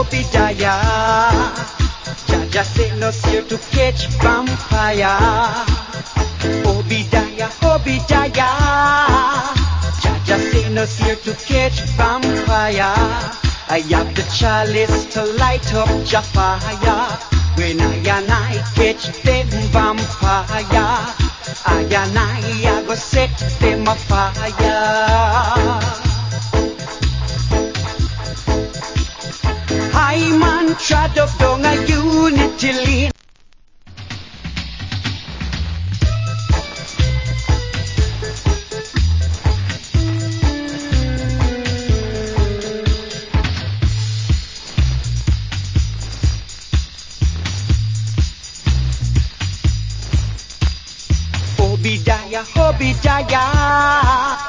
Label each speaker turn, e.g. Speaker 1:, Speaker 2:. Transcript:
Speaker 1: Obadiah. Jaja sent us here to catch vampire. Obadiah, Obadiah. Jaja sent us here to catch vampire. I have the chalice to light up your fire. When I catch them vampire, I go set them afire. I man trod up down a unity lane. Obadiah, Obadiah.